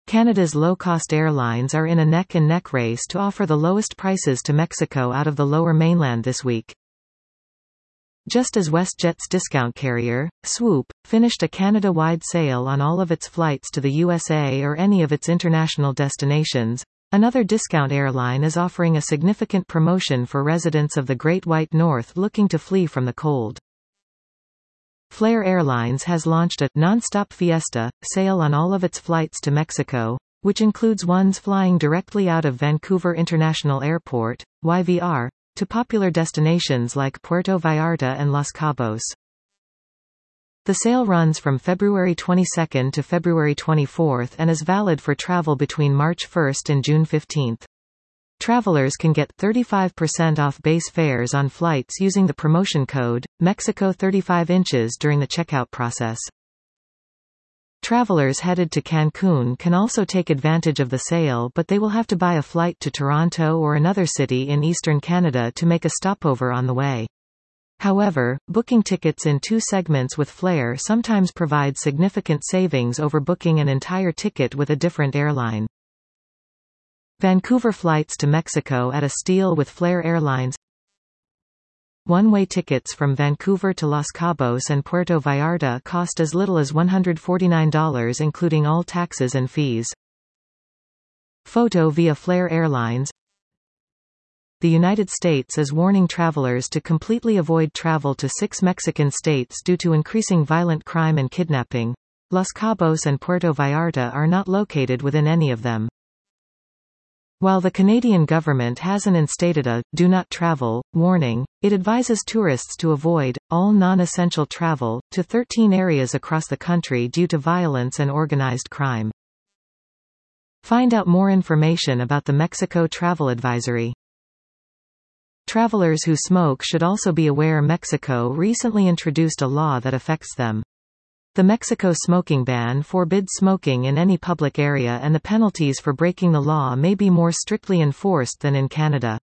Canada's low-cost airlines are in a neck-and-neck race to offer the lowest prices to Mexico out of the Lower Mainland this week. Just as WestJet's discount carrier, Swoop, finished a Canada-wide sale on all of its flights to the USA or any of its international destinations, another discount airline is offering a significant promotion for residents of the Great White North looking to flee from the cold. Flair Airlines has launched a non-stop Fiesta sale on all of its flights to Mexico, which includes ones flying directly out of Vancouver International Airport, YVR, to popular destinations like Puerto Vallarta and Los Cabos. The sale runs from February 22 to February 24 and is valid for travel between March 1 and June 15. Travelers can get 35% off base fares on flights using the promotion code, Mexico 35 inches during the checkout process. Travelers headed to Cancun can also take advantage of the sale, but they will have to buy a flight to Toronto or another city in eastern Canada to make a stopover on the way. However, booking tickets in two segments with Flair sometimes provides significant savings over booking an entire ticket with a different airline. Vancouver flights to Mexico at a steal with Flair Airlines. One-way tickets from Vancouver to Los Cabos and Puerto Vallarta cost as little as $149 including all taxes and fees. Photo via Flair Airlines. The United States is warning travelers to completely avoid travel to 6 Mexican states due to increasing violent crime and kidnapping. Los Cabos and Puerto Vallarta are not located within any of them. While the Canadian government hasn't instated a "do not travel" warning, it advises tourists to avoid all non-essential travel to 13 areas across the country due to violence and organized crime. Find out more information about the Mexico Travel Advisory. Travelers who smoke should also be aware Mexico recently introduced a law that affects them. The Mexico smoking ban forbids smoking in any public area, and the penalties for breaking the law may be more strictly enforced than in Canada.